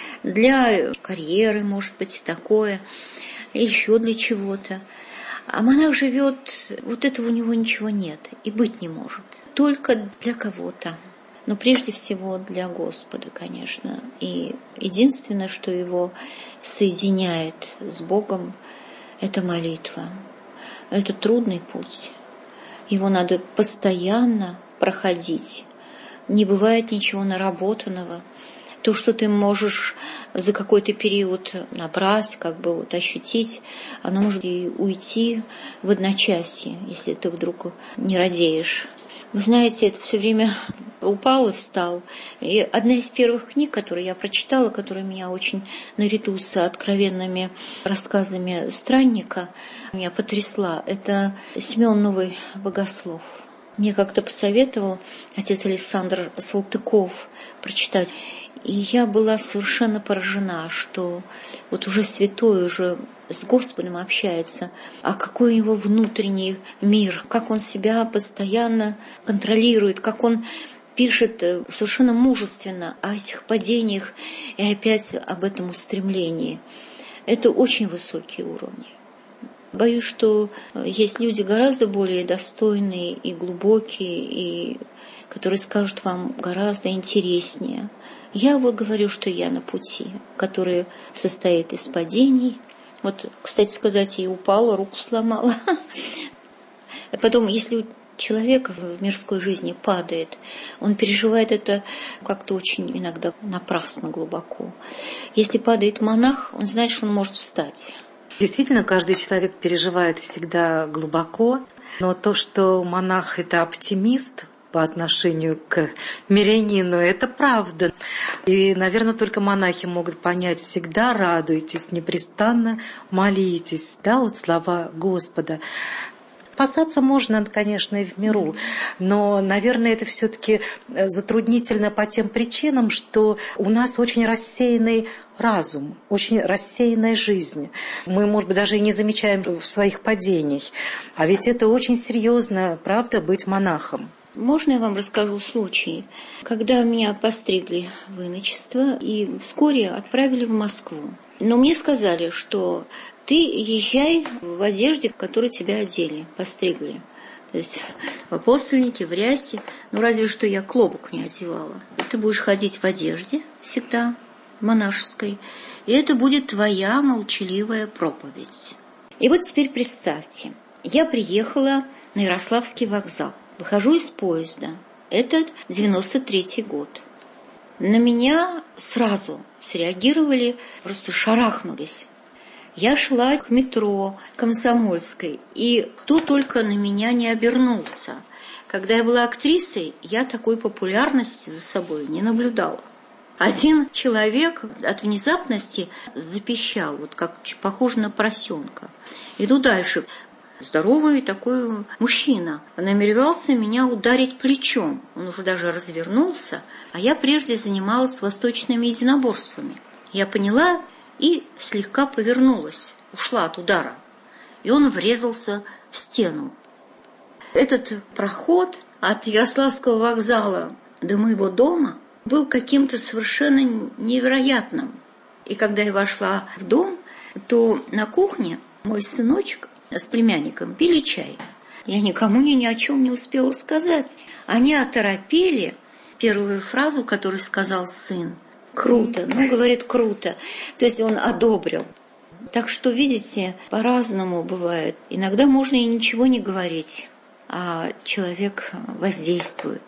Speaker 3: для карьеры, может быть, и такое, еще для чего-то. А монах живет, вот этого у него ничего нет и быть не может. Только для кого-то. Но прежде всего для Господа, конечно. И единственное, что его соединяет с Богом, это молитва. Это трудный путь. Его надо постоянно проходить. Не бывает ничего наработанного. То, что ты можешь за какой-то период набрать, ощутить, оно может и уйти в одночасье, если ты вдруг не радеешь. Вы знаете, это все время упал и встал. И одна из первых книг, которые я прочитала, которая меня очень, наряду с откровенными рассказами странника, меня потрясла, это Семен Новый Богослов. Мне как-то посоветовал отец Александр Салтыков прочитать. И я была совершенно поражена, что вот уже святой, уже с Господом общается, а какой у него внутренний мир, как он себя постоянно контролирует, как он пишет совершенно мужественно о этих падениях и опять об этом устремлении. Это очень высокие уровни. Боюсь, что есть люди гораздо более достойные и глубокие, и которые скажут вам гораздо интереснее. Я вот говорю, что я на пути, который состоит из падений. Вот, кстати сказать, я упала, руку сломала. А потом, если человек в мирской жизни падает, он переживает это как-то очень иногда напрасно глубоко. Если падает монах, он знает, что он может встать.
Speaker 2: Действительно, каждый человек переживает всегда глубоко, но то, что монах – это оптимист по отношению к мирянину, это правда. И, наверное, только монахи могут понять: всегда радуйтесь, непрестанно молитесь. Да, вот слова Господа. Спасаться можно, конечно, и в миру, но, наверное, это все-таки затруднительно по тем причинам, что у нас очень рассеянный разум, очень рассеянная жизнь. Мы, может быть, даже и не замечаем своих падений. А ведь это очень серьезно, правда, быть монахом.
Speaker 3: Можно я вам расскажу случай, когда меня постригли в иночество и вскоре отправили в Москву. Но мне сказали, что ты езжай в одежде, в которой тебя одели, постригли. То есть в апостольнике, в рясе. Ну, разве что я клобук не одевала. Ты будешь ходить в одежде всегда, монашеской, и это будет твоя молчаливая проповедь. И вот теперь представьте, я приехала на Ярославский вокзал. Выхожу из поезда. Это 93-й год. На меня сразу среагировали, просто шарахнулись. Я шла к метро Комсомольской, и кто только на меня не обернулся. Когда я была актрисой, я такой популярности за собой не наблюдала. Один человек от внезапности запищал, вот как похож на поросенка. Иду дальше. Здоровый такой мужчина намеревался меня ударить плечом. Он уже даже развернулся, а я прежде занималась восточными единоборствами. Я поняла и слегка повернулась, ушла от удара. И он врезался в стену. Этот проход от Ярославского вокзала до моего дома был каким-то совершенно невероятным. И когда я вошла в дом, то на кухне мой сыночек с племянником пили чай. Я никому ни о чем не успела сказать. Они оторопели. Первую фразу, которую сказал сын: «Круто». Ну, говорит, круто. То есть он одобрил. Так что, видите, по-разному бывает. Иногда можно и ничего не говорить, а человек воздействует.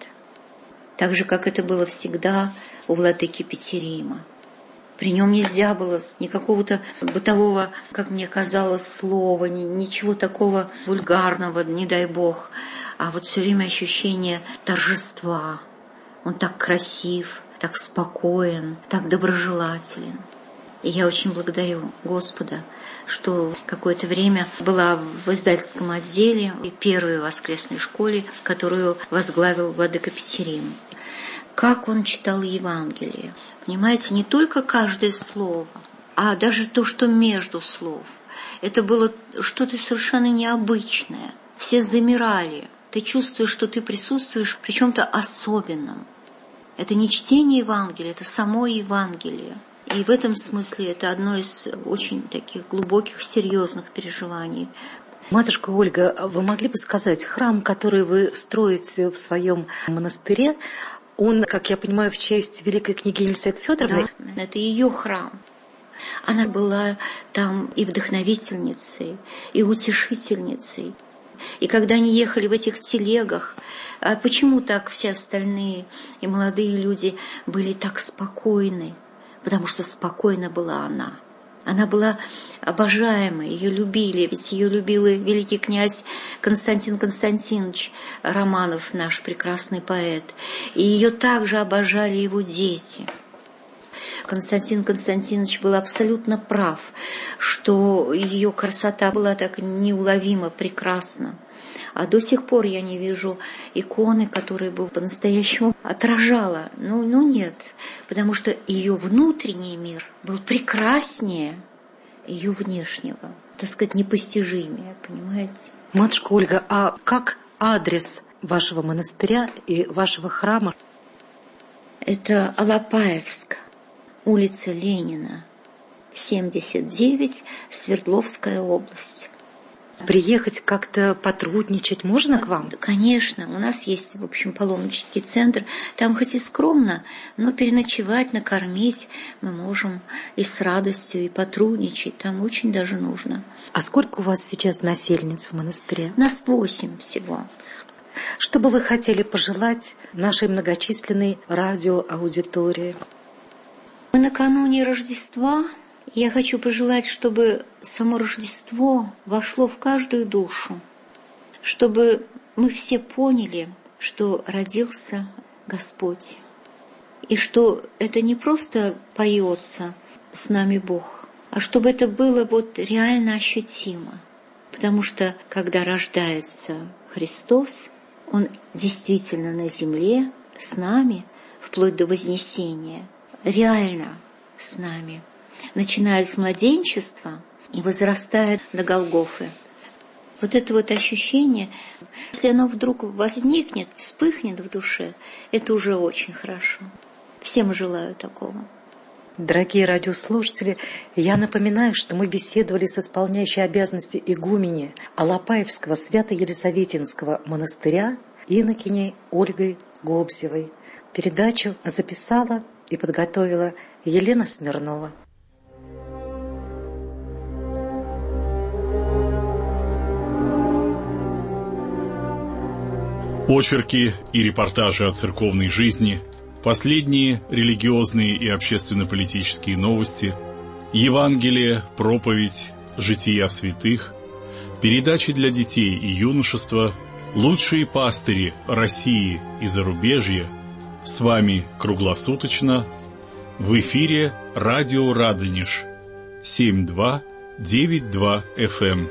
Speaker 3: Так же, как это было всегда у владыки Петерима. При нем нельзя было никакого-то бытового, как мне казалось, слова, ничего такого вульгарного, не дай бог. А вот все время ощущение торжества. Он так красив, так спокоен, так доброжелателен. И я очень благодарю Господа, что какое-то время была в издательском отделе и первой воскресной школе, которую возглавил владыка Петерим. Как он читал Евангелие. Понимаете, не только каждое слово, а даже то, что между слов. Это было что-то совершенно необычное. Все замирали. Ты чувствуешь, что ты присутствуешь при чем-то особенном. Это не чтение Евангелия, это само Евангелие. И в этом смысле это одно из очень таких глубоких, серьезных переживаний.
Speaker 2: Матушка Ольга, вы могли бы сказать, храм, который вы строите в своем монастыре, он, как я понимаю, в честь великой княгини Елисаветы Федоровны?
Speaker 3: Да, это ее храм. Она была там и вдохновительницей, и утешительницей. И когда они ехали в этих телегах, почему так все остальные и молодые люди были так спокойны? Потому что спокойна была она. Она была обожаемой, ее любили, ведь ее любил великий князь Константин Константинович Романов, наш прекрасный поэт. И ее также обожали его дети. Константин Константинович был абсолютно прав, что ее красота была так неуловимо прекрасна. А до сих пор я не вижу иконы, которая бы по-настоящему отражала. Ну нет, потому что ее внутренний мир был прекраснее ее внешнего, так сказать, непостижимее, понимаете?
Speaker 2: Матушка Ольга, а как адрес вашего монастыря и вашего храма?
Speaker 3: Это Алапаевск, улица Ленина, 79, Свердловская область.
Speaker 2: Приехать как-то потрудничать можно к вам?
Speaker 3: Конечно, у нас есть, в общем, паломнический центр. Там хоть и скромно, но переночевать, накормить мы можем и с радостью, и потрудничать. Там очень даже нужно.
Speaker 2: А сколько у вас сейчас насельниц в монастыре?
Speaker 3: Нас 8 всего.
Speaker 2: Что бы вы хотели пожелать нашей многочисленной радиоаудитории?
Speaker 3: Мы накануне Рождества. Я хочу пожелать, чтобы само Рождество вошло в каждую душу, чтобы мы все поняли, что родился Господь, и что это не просто поется «С нами Бог», а чтобы это было вот реально ощутимо. Потому что, когда рождается Христос, Он действительно на земле с нами, вплоть до Вознесения, реально с нами, начиная с младенчества и возрастая до Голгофы. Вот это вот ощущение, если оно вдруг возникнет, вспыхнет в душе, это уже очень хорошо. Всем желаю такого.
Speaker 2: Дорогие радиослушатели, я напоминаю, что мы беседовали с исполняющей обязанности игумени Алапаевского Свято-Елисаветинского монастыря инокиней Ольгой Гобзевой. Передачу записала и подготовила Елена Смирнова.
Speaker 4: Очерки и репортажи о церковной жизни, последние религиозные и общественно-политические новости, Евангелие, проповедь, жития святых, передачи для детей и юношества, лучшие пастыри России и зарубежья с вами круглосуточно в эфире радио Радонеж 7292 FM.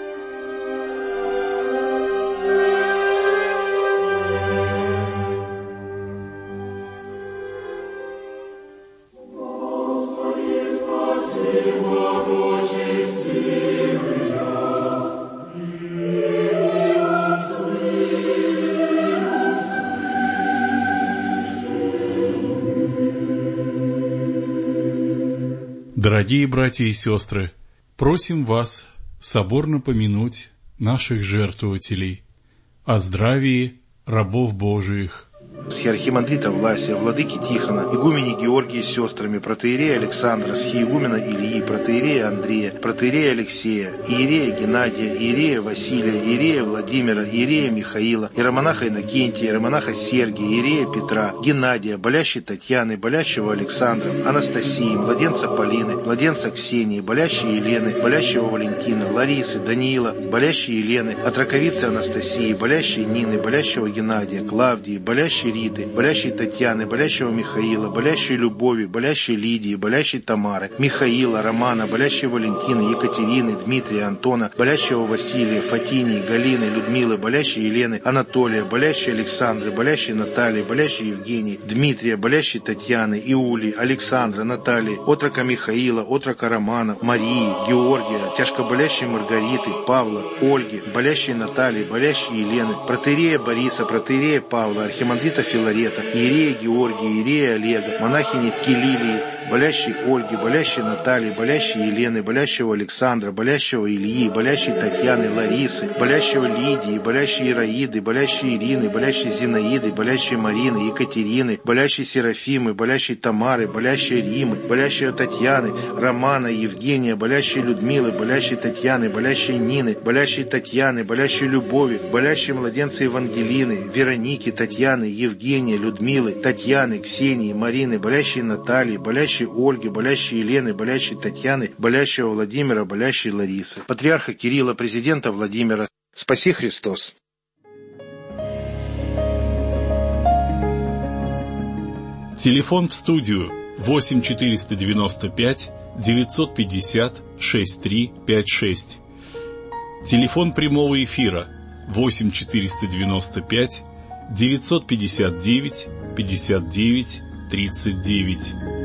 Speaker 4: Дорогие братья и сестры, просим вас соборно помянуть наших жертвователей, о здравии рабов Божиих.
Speaker 5: Архимандрита Власия, владыки Тихона, игумени Георгия с сестрами, протоиерея Александра, схиегумена Ильи, протоиерея Андрея, протоиерея Алексея, иерея Геннадия, иерея Василия, иерея Владимира, иерея Михаила, иеромонаха Иннокентия, иеромонаха Сергия, иерея Петра, Геннадия, болящей Татьяны, болящего Александра, Анастасии, младенца Полины, младенца Ксении, болящей Елены, болящего Валентина, Ларисы, Даниила, болящей Елены, отраковицы Анастасии, болящей Нины, болящего Геннадия, Клавдии, болящей Риты, болящей Татьяны, болящего Михаила, болящей Любови, болящей Лидии, болящей Тамары, Михаила, Романа, болящей Валентины, Екатерины, Дмитрия, Антона, болящего Василия, Фатинии, Галины, Людмилы, болящей Елены, Анатолия, болящей Александры, болящей Натальи, болящей Евгении, Дмитрия, болящей Татьяны, Иули, Александра, Натальи, отрока Михаила, отрока Романа, Марии, Георгия, тяжко болящей Маргариты, Павла, Ольги, болящей Натальи, болящей Елены, протоиерея Бориса, протоиерея Павла, архимандрита Филарета, иерея Георгия, иерея Олега, монахини Килилии, болящей Ольги, болящей Натальи, болящей Елены, болящего Александра, болящего Ильи, болящей Татьяны, Ларисы, болящего Лидии, болящей Ираиды, болящей Ирины, болящей Зинаиды, болящей Марины, Екатерины, болящей Серафимы, болящей Тамары, болящей Римы, болящей Татьяны, Романа, Евгения, болящей Людмилы, болящей Татьяны, болящей Нины, болящей Татьяны, болящей Любови, болящей младенца Евангелины, Вероники, Татьяны, Евгения, Людмилы, Татьяны, Ксении, Марины, болящей Натальи, болящей Ольги, болящей Елены, болящей Татьяны, болящего Владимира, болящей Ларисы, патриарха Кирилла, президента Владимира. Спаси Христос!
Speaker 4: Телефон в студию 8 495 950 6356. Телефон прямого эфира 8 495 959 59 39.